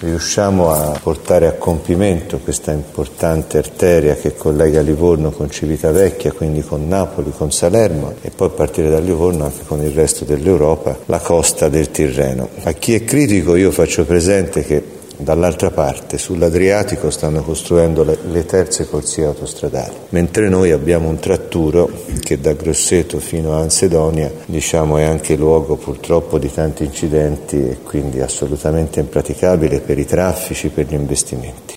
riusciamo a portare a compimento questa importante arteria che collega Livorno con Civitavecchia, quindi con Napoli, con Salerno, e poi a partire da Livorno anche con il resto dell'Europa, la costa del Tirreno. A chi è critico io faccio presente che dall'altra parte, sull'Adriatico, stanno costruendo le terze corsie autostradali, mentre noi abbiamo un tratturo che da Grosseto fino a Ansedonia, è anche luogo purtroppo di tanti incidenti e quindi assolutamente impraticabile per i traffici, per gli investimenti.